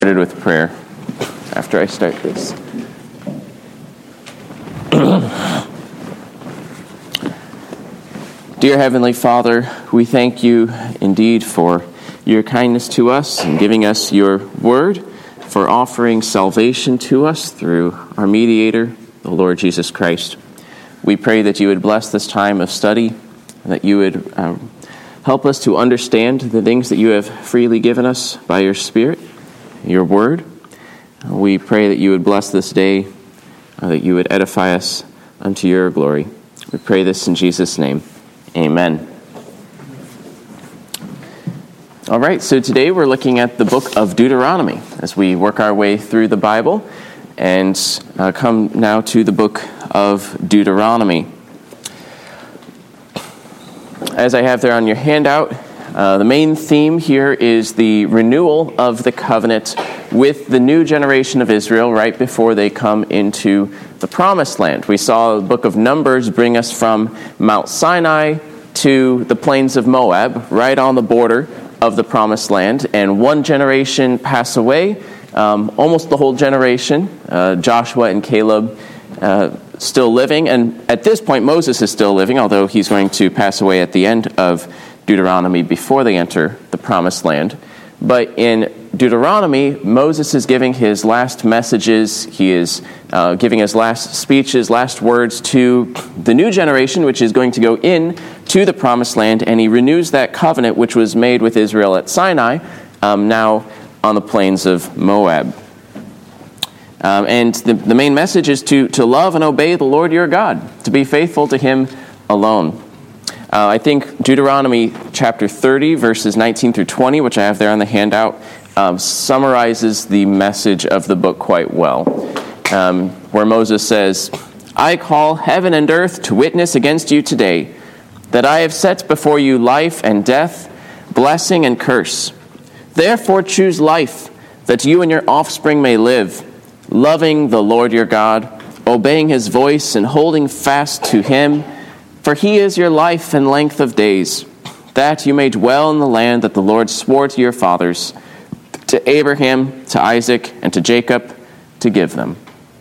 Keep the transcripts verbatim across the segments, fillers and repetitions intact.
With prayer after I start this. Dear Heavenly Father, we thank you indeed for your kindness to us and giving us your word, for offering salvation to us through our mediator, the Lord Jesus Christ. We pray that you would bless this time of study, and that you would uh, help us to understand the things that you have freely given us by your Spirit, your word. We pray that you would bless this day, uh, that you would edify us unto your glory. We pray this in Jesus' name. Amen. All right, so today we're looking at the book of Deuteronomy as we work our way through the Bible and uh, come now to the book of Deuteronomy. As I have there on your handout, Uh, the main theme here is the renewal of the covenant with the new generation of Israel right before they come into the Promised Land. We saw the book of Numbers bring us from Mount Sinai to the plains of Moab, right on the border of the Promised Land, and one generation pass away, um, almost the whole generation, uh, Joshua and Caleb uh, still living, and at this point Moses is still living, although he's going to pass away at the end of Deuteronomy before they enter the Promised Land. But in Deuteronomy, Moses is giving his last messages. He is uh, giving his last speeches, last words to the new generation, which is going to go in to the Promised Land, and he renews that covenant which was made with Israel at Sinai, um, now on the plains of Moab. Um, and the, the main message is to, to love and obey the Lord your God, to be faithful to him alone. Uh, I think Deuteronomy chapter thirty, verses nineteen through twenty, which I have there on the handout, um, summarizes the message of the book quite well, um, where Moses says, "I call heaven and earth to witness against you today, that I have set before you life and death, blessing and curse. Therefore choose life, that you and your offspring may live, loving the Lord your God, obeying his voice and holding fast to him. For he is your life and length of days, that you may dwell in the land that the Lord swore to your fathers, to Abraham, to Isaac, and to Jacob, to give them."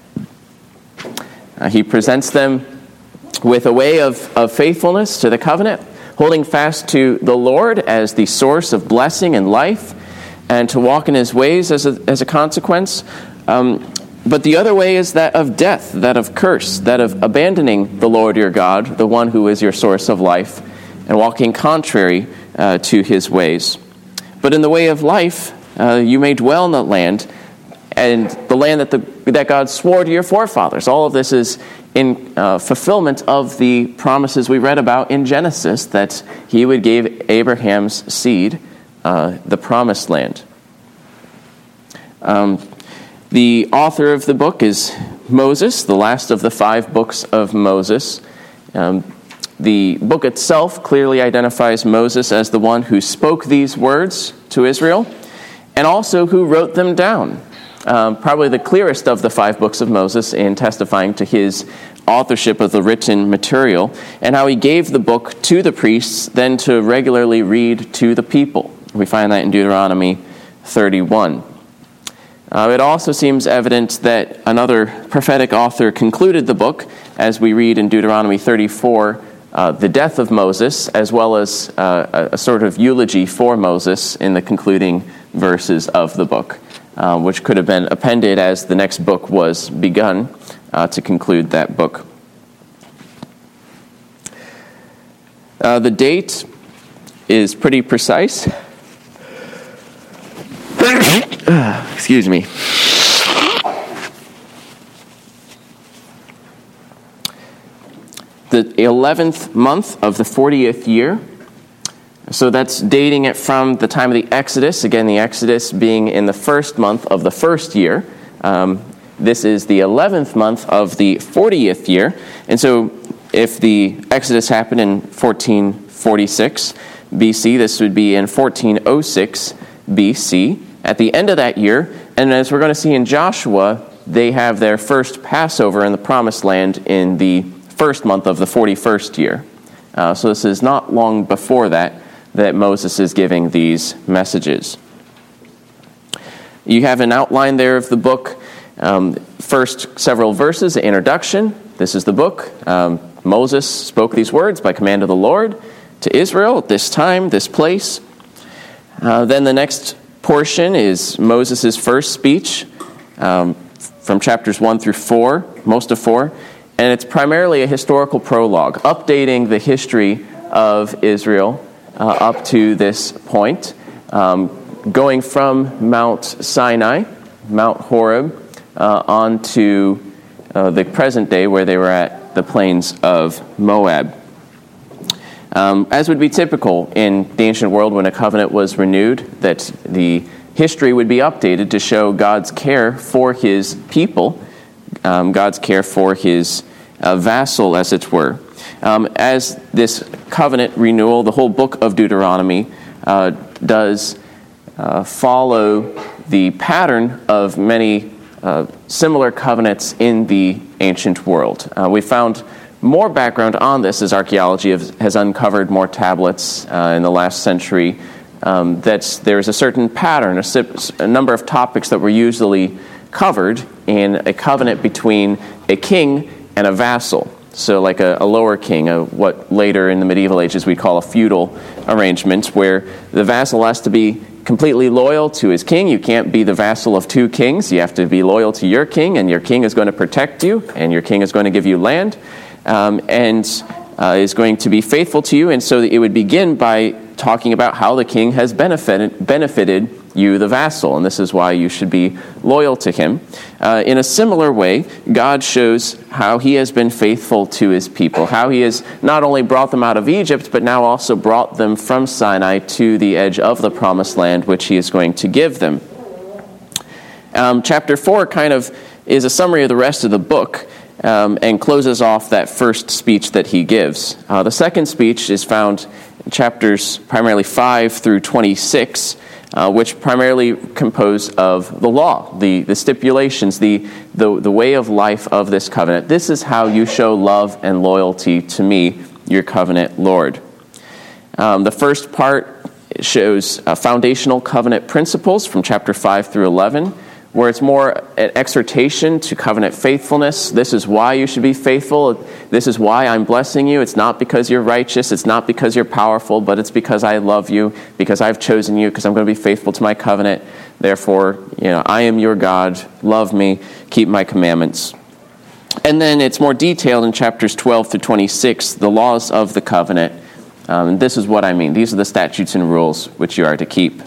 Uh, he presents them with a way of, of faithfulness to the covenant, holding fast to the Lord as the source of blessing and life, and to walk in his ways as a, as a consequence. Um, But the other way is that of death, that of curse, that of abandoning the Lord your God, the one who is your source of life, and walking contrary uh, to his ways. But in the way of life, uh, you may dwell in the land, and the land that the that God swore to your forefathers. All of this is in uh, fulfillment of the promises we read about in Genesis, that he would give Abraham's seed uh, the promised land. Um The author of the book is Moses, the last of the five books of Moses. Um, the book itself clearly identifies Moses as the one who spoke these words to Israel, and also who wrote them down. Um, probably the clearest of the five books of Moses in testifying to his authorship of the written material, and how he gave the book to the priests, then to regularly read to the people. We find that in Deuteronomy thirty-one. Uh, it also seems evident that another prophetic author concluded the book, as we read in Deuteronomy thirty-four, uh, the death of Moses, as well as uh, a, a sort of eulogy for Moses in the concluding verses of the book, uh, which could have been appended as the next book was begun uh, to conclude that book. Uh, the date is pretty precise. Excuse me. The eleventh month of the fortieth year. So that's dating it from the time of the Exodus. Again, the Exodus being in the first month of the first year. Um, this is the eleventh month of the fortieth year. And so if the Exodus happened in fourteen forty-six B C, this would be in fourteen oh six B C. At the end of that year, and as we're going to see in Joshua, they have their first Passover in the Promised Land in the first month of the forty-first year. Uh, so this is not long before that that Moses is giving these messages. you have an outline there of the book. Um, first several verses, the introduction. This is the book. Um, Moses spoke these words by command of the Lord to Israel at this time, this place. Uh, then the next portion is Moses' first speech um, from chapters one through four, most of four. And it's primarily a historical prologue, updating the history of Israel uh, up to this point, um, going from Mount Sinai, Mount Horeb, uh, on to uh, the present day where they were at the plains of Moab. Um, as would be typical in the ancient world when a covenant was renewed, that the history would be updated to show God's care for his people, um, God's care for his uh, vassal, as it were. Um, as this covenant renewal, the whole book of Deuteronomy uh, does uh, follow the pattern of many uh, similar covenants in the ancient world. Uh, we found more background on this as archaeology has, has uncovered more tablets uh, in the last century. Um, that there's a certain pattern, a, a number of topics that were usually covered in a covenant between a king and a vassal. So like a, a lower king, a, what later in the medieval ages we call a feudal arrangement, where the vassal has to be completely loyal to his king. You can't be the vassal of two kings. You have to be loyal to your king, and your king is going to protect you, and your king is going to give you land, um, and uh, is going to be faithful to you. And so it would begin by talking about how the king has benefited, benefited you, the vassal, and this is why you should be loyal to him. Uh, in a similar way, God shows how he has been faithful to his people, how he has not only brought them out of Egypt, but now also brought them from Sinai to the edge of the promised land, which he is going to give them. Um, chapter four kind of is a summary of the rest of the book, um, and closes off that first speech that he gives. Uh, the second speech is found in chapters primarily five through twenty-six, Uh, which primarily compose of the law, the, the stipulations, the, the, the way of life of this covenant. This is how you show love and loyalty to me, your covenant Lord. Um, the first part shows uh, foundational covenant principles from chapter five through eleven, where it's more an exhortation to covenant faithfulness. This is why you should be faithful. This is why I'm blessing you. It's not because you're righteous. It's not because you're powerful, but it's because I love you, because I've chosen you, because I'm going to be faithful to my covenant. Therefore, you know, I am your God. Love me. Keep my commandments. And then it's more detailed in chapters twelve through twenty-six, the laws of the covenant. Um, and this is what I mean. These are the statutes and rules which you are to keep.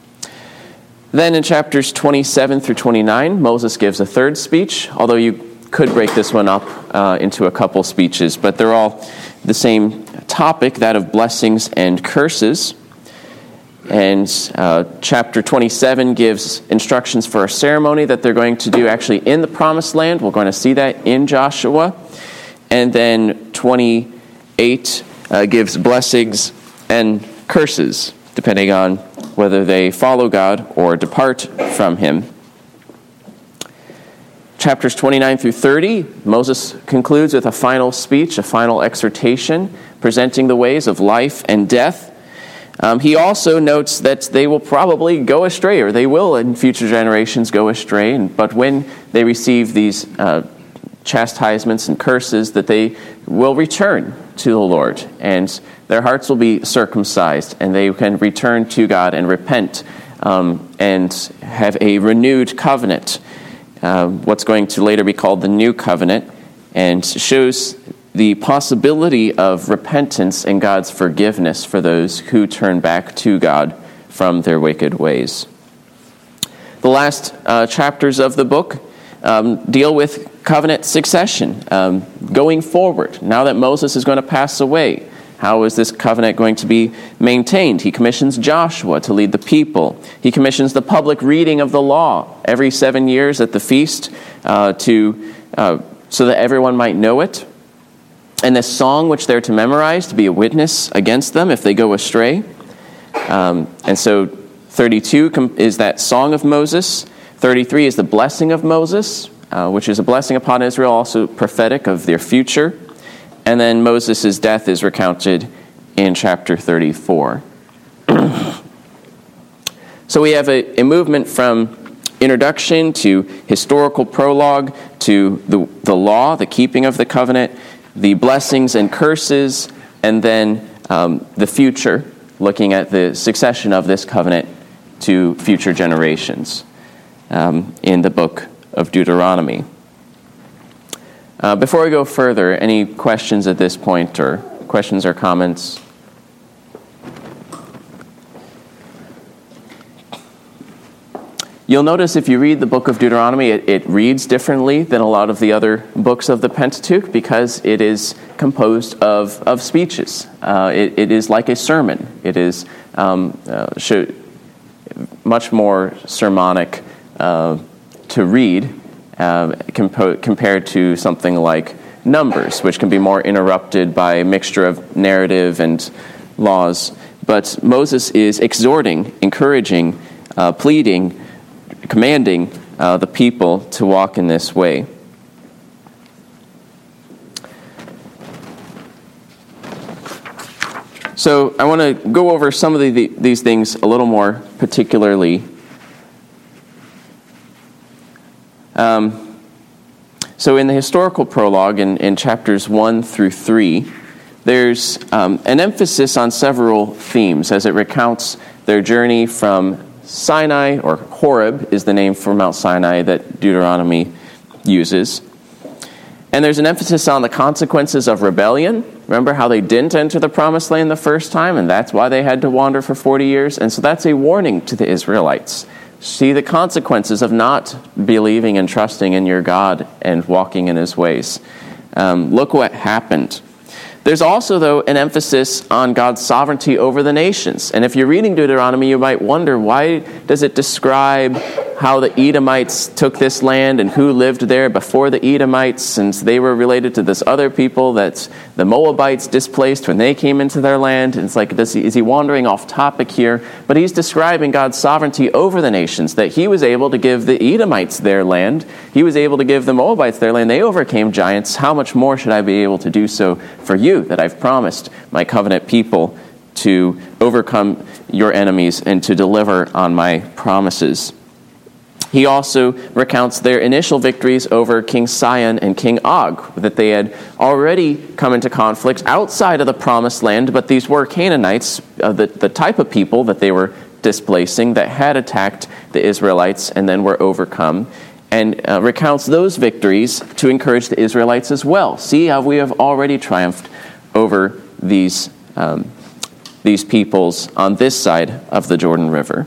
Then in chapters twenty-seven through twenty-nine, Moses gives a third speech, although you could break this one up uh, into a couple speeches, but they're all the same topic, that of blessings and curses. And uh, chapter twenty-seven gives instructions for a ceremony that they're going to do actually in the Promised Land. We're going to see that in Joshua. And then twenty-eight uh, gives blessings and curses, depending on whether they follow God or depart from him. Chapters twenty-nine through thirty, Moses concludes with a final speech, a final exhortation, presenting the ways of life and death. Um, he also notes that they will probably go astray, or they will in future generations go astray, and, but when they receive these uh, chastisements and curses, that they will return to the Lord, and their hearts will be circumcised, and they can return to God and repent um, and have a renewed covenant, uh, what's going to later be called the New Covenant, and shows the possibility of repentance and God's forgiveness for those who turn back to God from their wicked ways. The last uh, chapters of the book um, deal with covenant succession, um, going forward. Now that Moses is going to pass away, how is this covenant going to be maintained? He commissions Joshua to lead the people. He commissions the public reading of the law every seven years at the feast uh, to uh, so that everyone might know it. And this song which they're to memorize to be a witness against them if they go astray. Um, and so thirty-two is that song of Moses. thirty-three is the blessing of Moses, uh, which is a blessing upon Israel, also prophetic of their future. And then Moses' death is recounted in chapter thirty-four. So we have a, a movement from introduction to historical prologue to the, the law, the keeping of the covenant, the blessings and curses, and then um, the future, looking at the succession of this covenant to future generations um, in the book of Deuteronomy. Uh, before we go further, any questions at this point, or questions or comments? You'll notice if you read the book of Deuteronomy, it, it reads differently than a lot of the other books of the Pentateuch because it is composed of, of speeches. Uh, it, it is like a sermon. It is um, uh, should, much more sermonic uh, to read uh, compo- compared to something like Numbers, which can be more interrupted by a mixture of narrative and laws. But Moses is exhorting, encouraging, uh, pleading, commanding uh, the people to walk in this way. So I want to go over some of the, the, these things a little more particularly. Um, so in the historical prologue, in, in chapters one through three, there's um, an emphasis on several themes as it recounts their journey from Sinai, or Horeb is the name for Mount Sinai that Deuteronomy uses. And there's an emphasis on the consequences of rebellion. Remember how they didn't enter the promised land the first time, and that's why they had to wander for forty years? And so that's a warning to the Israelites. See the consequences of not believing and trusting in your God and walking in his ways. Um, look what happened. There's also, though, an emphasis on God's sovereignty over the nations. And if you're reading Deuteronomy, you might wonder, why does it describe how the Edomites took this land and who lived there before the Edomites, since they were related to this other people that the Moabites displaced when they came into their land? And it's like, does he, is he wandering off topic here? But he's describing God's sovereignty over the nations, that he was able to give the Edomites their land. He was able to give the Moabites their land. They overcame giants. How much more should I be able to do so for you, that I've promised my covenant people to overcome your enemies and to deliver on my promises? He also recounts their initial victories over King Sihon and King Og, that they had already come into conflict outside of the promised land, but these were Canaanites, uh, the, the type of people that they were displacing, that had attacked the Israelites and then were overcome, and uh, recounts those victories to encourage the Israelites as well. See how we have already triumphed over these, um, these peoples on this side of the Jordan River.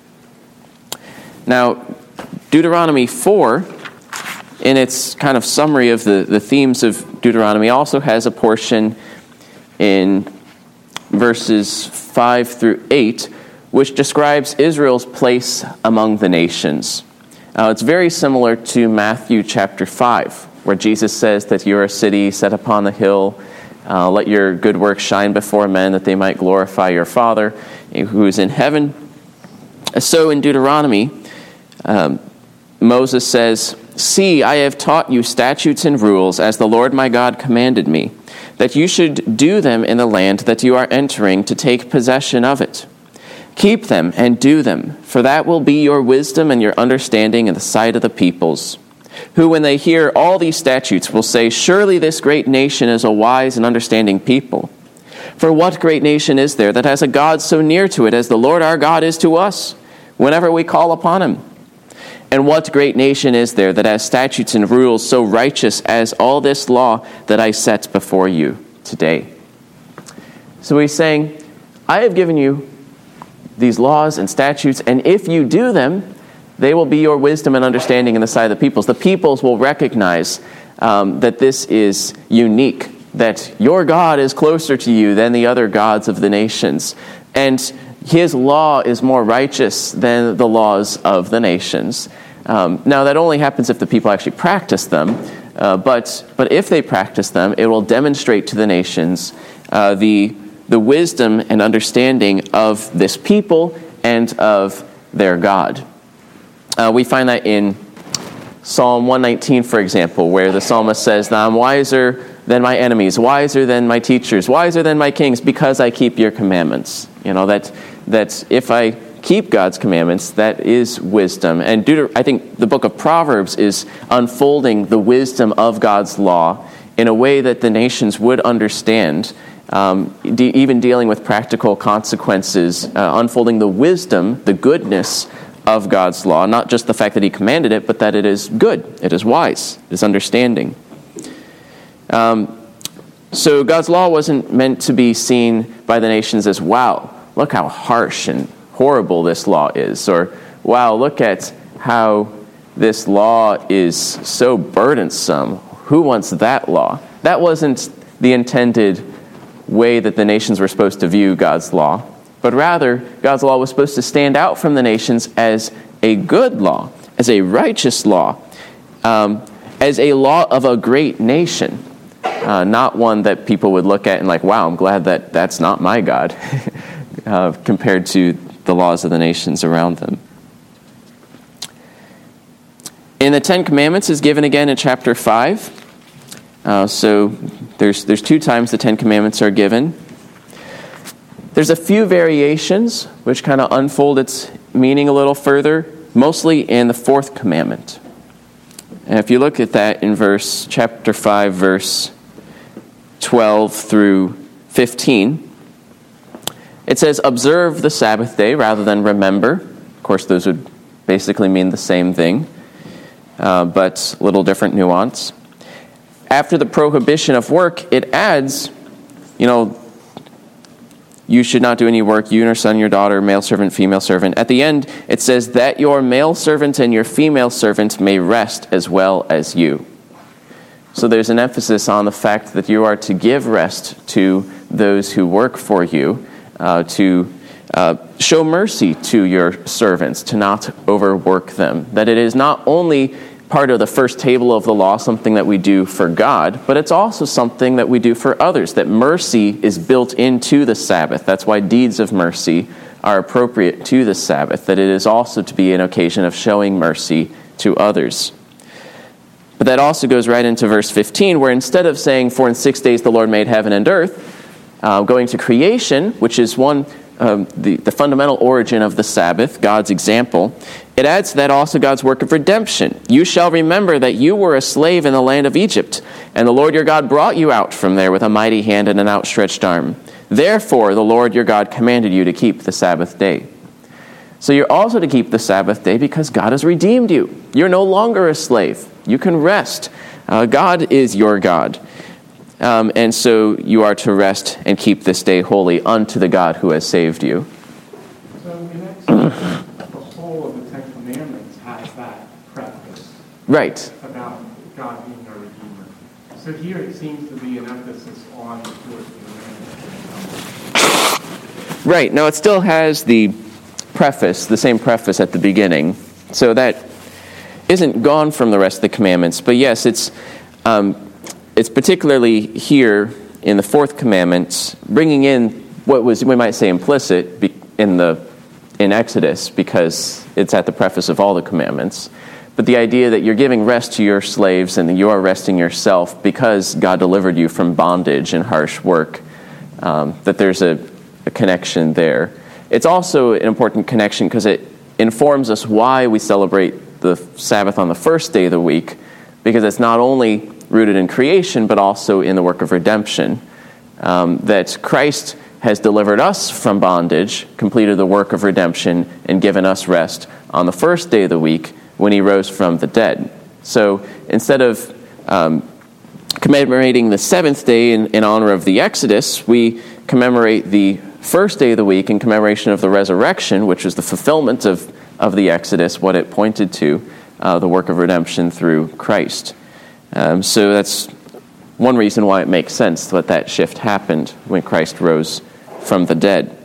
Now, Deuteronomy four, in its kind of summary of the, the themes of Deuteronomy, also has a portion in verses five through eight, which describes Israel's place among the nations. Uh, it's very similar to Matthew chapter five, where Jesus says that you're a city set upon the hill. Uh, let your good works shine before men, that they might glorify your Father who is in heaven. So in Deuteronomy, um, Moses says, "See, I have taught you statutes and rules, as the Lord my God commanded me, that you should do them in the land that you are entering to take possession of it. Keep them and do them, for that will be your wisdom and your understanding in the sight of the peoples, who, when they hear all these statutes, will say, 'Surely this great nation is a wise and understanding people.' For what great nation is there that has a God so near to it as the Lord our God is to us, whenever we call upon him? And what great nation is there that has statutes and rules so righteous as all this law that I set before you today?" So he's saying, I have given you these laws and statutes, and if you do them, they will be your wisdom and understanding in the sight of the peoples. The peoples will recognize um, that this is unique, that your God is closer to you than the other gods of the nations, and his law is more righteous than the laws of the nations. Um, now, that only happens if the people actually practice them, uh, but but if they practice them, it will demonstrate to the nations uh, the the wisdom and understanding of this people and of their God. Uh, we find that in Psalm one nineteen, for example, where the psalmist says, "I'm wiser than my enemies, wiser than my teachers, wiser than my kings, because I keep your commandments." You know, that that if I keep God's commandments, that is wisdom. And Deuter- I think the book of Proverbs is unfolding the wisdom of God's law in a way that the nations would understand, um, de- even dealing with practical consequences, uh, unfolding the wisdom, the goodness of God's law, not just the fact that he commanded it, but that it is good, it is wise, it is understanding. Um, so God's law wasn't meant to be seen by the nations as, wow, look how harsh and horrible this law is, or wow, look at how this law is so burdensome. Who wants that law? That wasn't the intended way that the nations were supposed to view God's law, but rather God's law was supposed to stand out from the nations as a good law, as a righteous law, um, as a law of a great nation, uh, not one that people would look at and like, wow, I'm glad that that's not my God, uh, compared to the laws of the nations around them. And the Ten Commandments is given again in chapter five. Uh, so there's there's two times the Ten Commandments are given. There's a few variations which kind of unfold its meaning a little further, mostly in the fourth commandment. And if you look at that in verse chapter five, verse twelve through fifteen, it says, observe the Sabbath day rather than remember. Of course, those would basically mean the same thing, uh, but a little different nuance. After the prohibition of work, it adds, you know, you should not do any work, you, your son, your daughter, male servant, female servant. At the end, it says that your male servant and your female servant may rest as well as you. So there's an emphasis on the fact that you are to give rest to those who work for you, uh, to uh, show mercy to your servants, to not overwork them. That it is not only part of the first table of the law, something that we do for God, but it's also something that we do for others, that mercy is built into the Sabbath. That's why deeds of mercy are appropriate to the Sabbath, that it is also to be an occasion of showing mercy to others. But that also goes right into verse fifteen, where instead of saying, for in six days the Lord made heaven and earth, uh, going to creation, which is one Um, the, the fundamental origin of the Sabbath, God's example, it adds to that also God's work of redemption. You shall remember that you were a slave in the land of Egypt, and the Lord your God brought you out from there with a mighty hand and an outstretched arm. Therefore, the Lord your God commanded you to keep the Sabbath day. So you're also to keep the Sabbath day because God has redeemed you. You're no longer a slave. You can rest. Uh, God is your God. Um, and so you are to rest and keep this day holy unto the God who has saved you. So in Exodus, the whole of the Ten Commandments has that preface. Right. About God being our Redeemer. So here it seems to be an emphasis on the fourth commandment. Right. Now it still has the preface, the same preface at the beginning. So that isn't gone from the rest of the commandments. But yes, it's... Um, It's particularly here in the fourth commandment, bringing in what was, we might say, implicit in the in Exodus, because it's at the preface of all the commandments. But the idea that you're giving rest to your slaves and that you are resting yourself because God delivered you from bondage and harsh work, um, that there's a, a connection there. It's also an important connection because it informs us why we celebrate the Sabbath on the first day of the week, because it's not only rooted in creation, but also in the work of redemption. Um, that Christ has delivered us from bondage, completed the work of redemption, and given us rest on the first day of the week when he rose from the dead. So instead of um, commemorating the seventh day in, in honor of the Exodus, we commemorate the first day of the week in commemoration of the resurrection, which is the fulfillment of, of the Exodus, what it pointed to, uh, the work of redemption through Christ. Um, so that's one reason why it makes sense that that shift happened when Christ rose from the dead.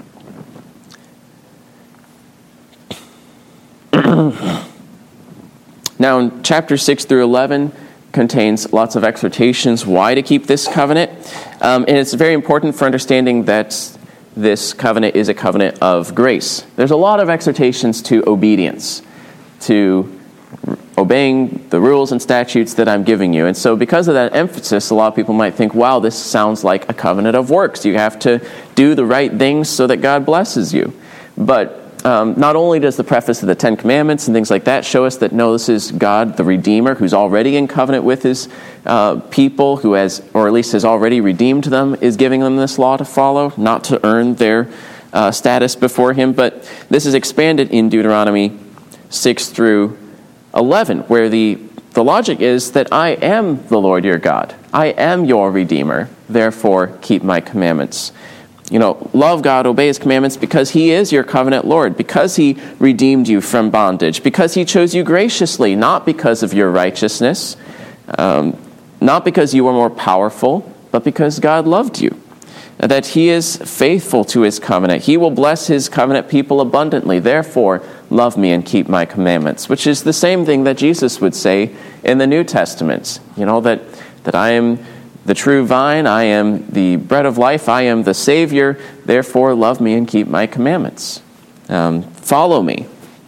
Now, in chapter six through eleven contains lots of exhortations why to keep this covenant. Um, and it's very important for understanding that this covenant is a covenant of grace. There's a lot of exhortations to obedience, to obeying the rules and statutes that I'm giving you. And so because of that emphasis, a lot of people might think, wow, this sounds like a covenant of works. You have to do the right things so that God blesses you. But um, not only does the preface of the Ten Commandments and things like that show us that, no, this is God, the Redeemer, who's already in covenant with his uh, people, who has, or at least has already redeemed them, is giving them this law to follow, not to earn their uh, status before him. But this is expanded in Deuteronomy six through eleven, where the, the logic is that I am the Lord your God. I am your Redeemer. Therefore, keep my commandments. You know, love God, obey his commandments because he is your covenant Lord, because he redeemed you from bondage, because he chose you graciously, not because of your righteousness, um, not because you were more powerful, but because God loved you. That he is faithful to his covenant. He will bless his covenant people abundantly. Therefore, love me and keep my commandments, which is the same thing that Jesus would say in the New Testament. You know, that, that I am the true vine, I am the bread of life, I am the Savior, therefore love me and keep my commandments. Um, follow me.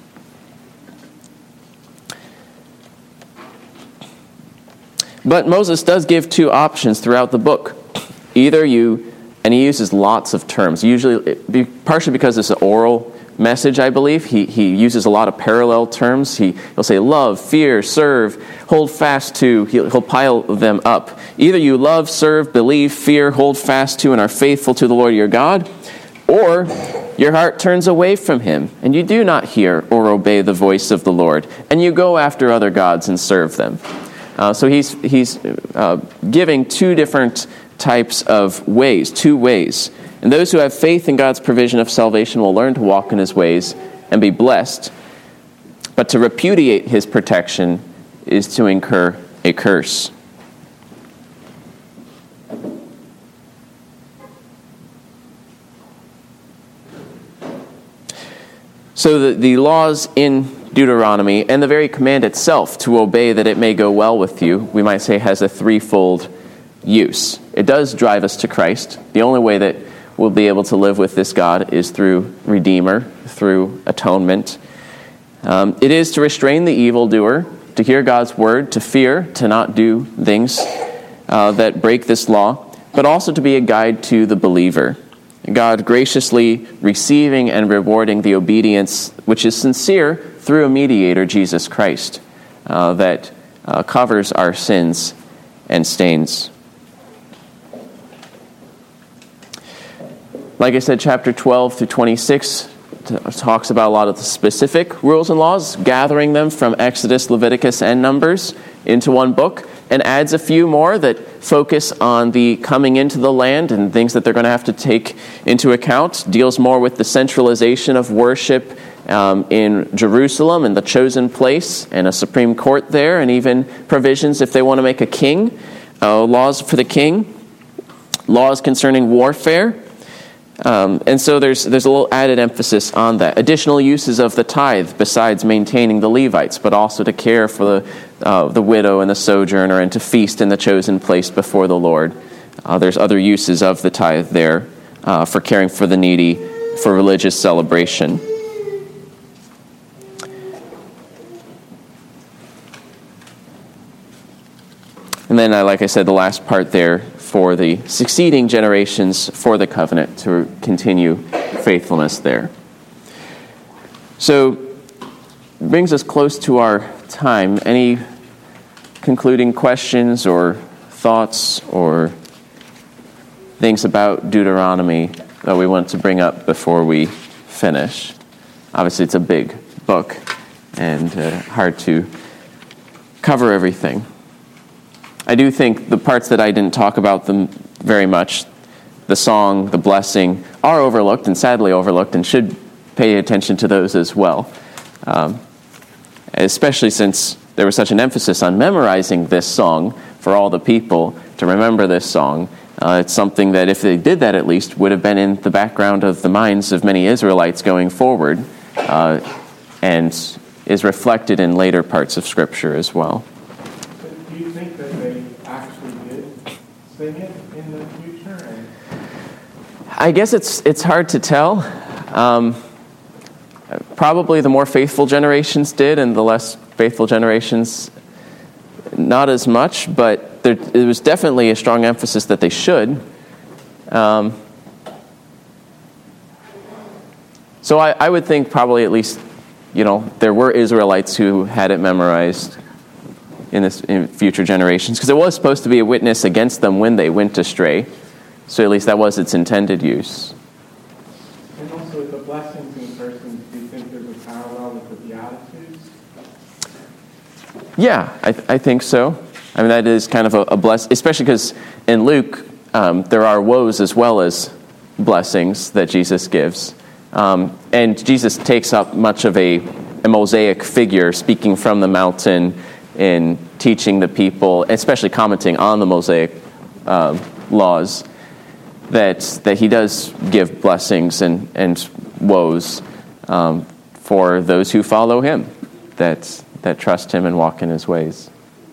But Moses does give two options throughout the book. Either you, and he uses lots of terms, usually partially because it's an oral message, I believe. He he uses a lot of parallel terms. He, he'll say love, fear, serve, hold fast to. He'll, he'll pile them up. Either you love, serve, believe, fear, hold fast to, and are faithful to the Lord your God, or your heart turns away from him, and you do not hear or obey the voice of the Lord, and you go after other gods and serve them. Uh, so he's, he's uh, giving two different types of ways, two ways. And those who have faith in God's provision of salvation will learn to walk in his ways and be blessed. But to repudiate his protection is to incur a curse. So the, the laws in Deuteronomy and the very command itself to obey that it may go well with you, we might say, has a threefold use. It does drive us to Christ. The only way that we'll be able to live with this God is through Redeemer, through atonement. Um, it is to restrain the evildoer, to hear God's word, to fear, to not do things uh, that break this law, but also to be a guide to the believer. God graciously receiving and rewarding the obedience which is sincere through a mediator, Jesus Christ, uh, that uh, covers our sins and stains. Like I said, chapter twelve through twenty-six t- talks about a lot of the specific rules and laws, gathering them from Exodus, Leviticus, and Numbers into one book, and adds a few more that focus on the coming into the land and things that they're going to have to take into account. Deals more with the centralization of worship um, in Jerusalem and the chosen place and a supreme court there, and even provisions if they want to make a king, uh, laws for the king, laws concerning warfare. Um, and so there's there's a little added emphasis on that. Additional uses of the tithe besides maintaining the Levites, but also to care for the uh, the widow and the sojourner and to feast in the chosen place before the Lord. Uh, there's other uses of the tithe there uh, for caring for the needy, for religious celebration. And then, uh, like I said, the last part there for the succeeding generations for the covenant to continue faithfulness there. So, brings us close to our time. Any concluding questions or thoughts or things about Deuteronomy that we want to bring up before we finish? Obviously, it's a big book and uh, hard to cover everything. I do think the parts that I didn't talk about them very much, the song, the blessing, are overlooked and sadly overlooked and should pay attention to those as well. Um, especially since there was such an emphasis on memorizing this song for all the people to remember this song. Uh, it's something that if they did that at least would have been in the background of the minds of many Israelites going forward uh, and is reflected in later parts of Scripture as well. Do you think that they actually did sing it in the future? And I guess it's it's hard to tell. Um, probably the more faithful generations did, and the less faithful generations not as much. But there, there was definitely a strong emphasis that they should. Um, So I, I would think probably at least, you know, there were Israelites who had it memorized in this in future generations, because it was supposed to be a witness against them when they went astray. So at least that was its intended use. And also with the blessings in persons, do you think there's a parallel with the Beatitudes? Yeah, I, th- I think so. I mean, that is kind of a, a bless, especially because in Luke, um, there are woes as well as blessings that Jesus gives. Um, and Jesus takes up much of a, a Mosaic figure, speaking from the mountain and teaching the people, especially commenting on the Mosaic uh, laws, that that he does give blessings and, and woes um, for those who follow him, that that trust him and walk in his ways.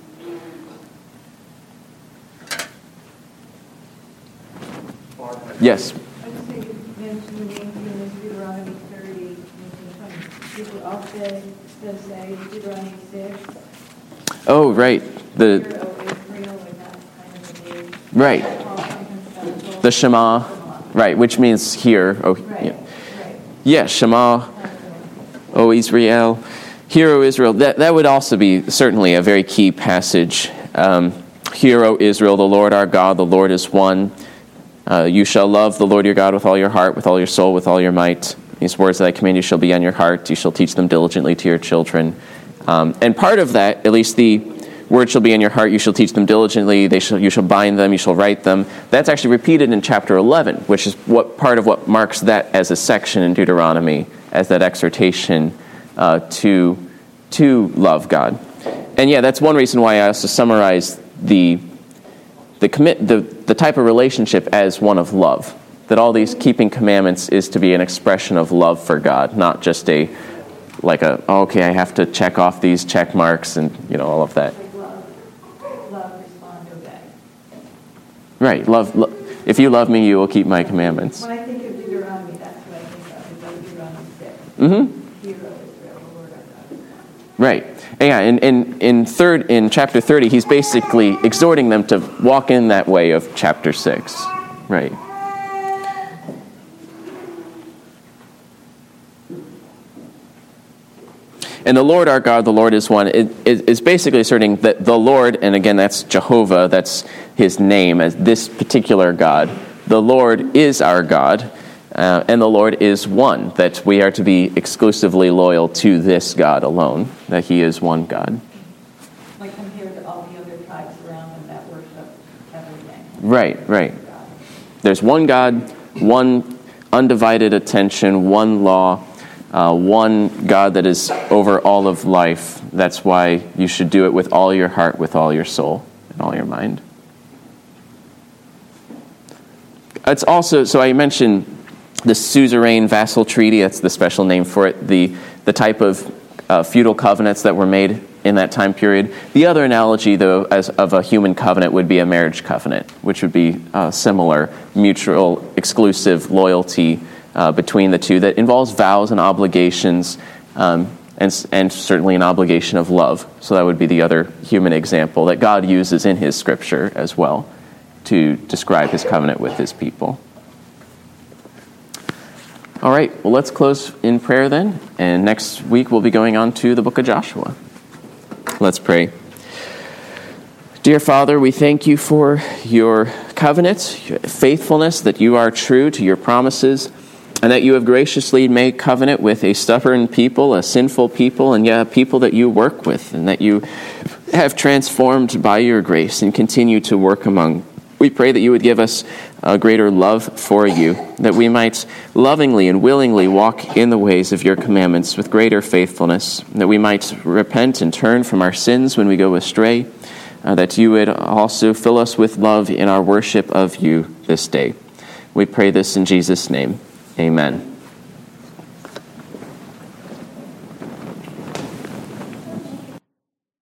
Yes? I just think you mentioned the main theme is Deuteronomy thirty, people often does say Deuteronomy six. Oh, right. The Israel, like that's kind of a big... Right. The Shema, right, which means hear. Oh, right. yeah. Right. Yeah, Shema, O Israel. Hear, O Israel. That, that would also be certainly a very key passage. Um, Hear, O Israel, the Lord our God, the Lord is one. Uh, you shall love the Lord your God with all your heart, with all your soul, with all your might. These words that I command you shall be on your heart. You shall teach them diligently to your children. Um, and part of that, at least the word shall be in your heart, you shall teach them diligently, they shall, you shall bind them, you shall write them. That's actually repeated in chapter eleven, which is what part of what marks that as a section in Deuteronomy, as that exhortation uh, to, to love God. And yeah, that's one reason why I also summarize the the commit the, the type of relationship as one of love. That all these keeping commandments is to be an expression of love for God, not just a like a, oh, okay, I have to check off these check marks and, you know, all of that. Like love, love, respond, obey. Right. Love. Lo- if you love me, you will keep my commandments. When I think of Deuteronomy, that's what I think of, is like Deuteronomy six. Mm-hmm. Hear, O Israel, the Lord our God is one. Right. And yeah, in, in, in, third, in chapter thirty, he's basically exhorting them to walk in that way of chapter six. Right. And the Lord our God, the Lord is one, it, it, it's basically asserting that the Lord, and again that's Jehovah, that's his name, as this particular God. The Lord is our God, uh, and the Lord is one, that we are to be exclusively loyal to this God alone, that he is one God. Like compared to all the other tribes around them that worship everything. Right, right. There's one God, one undivided attention, one law, Uh, one God that is over all of life. That's why you should do it with all your heart, with all your soul, and all your mind. It's also, so I mentioned the suzerain vassal treaty. That's the special name for it. The the type of uh, feudal covenants that were made in that time period. The other analogy, though, as of a human covenant would be a marriage covenant, which would be uh, similar, mutual, exclusive loyalty Uh, between the two that involves vows and obligations, um, and, and certainly an obligation of love. So that would be the other human example that God uses in his scripture as well to describe his covenant with his people. All right, well, let's close in prayer then, and next week we'll be going on to the book of Joshua. Let's pray. Dear Father, we thank you for your covenant, your faithfulness, that you are true to your promises, and that you have graciously made covenant with a stubborn people, a sinful people, and yet a people that you work with, and that you have transformed by your grace and continue to work among. We pray that you would give us a greater love for you, that we might lovingly and willingly walk in the ways of your commandments with greater faithfulness, that we might repent and turn from our sins when we go astray, uh, that you would also fill us with love in our worship of you this day. We pray this in Jesus' name. Amen.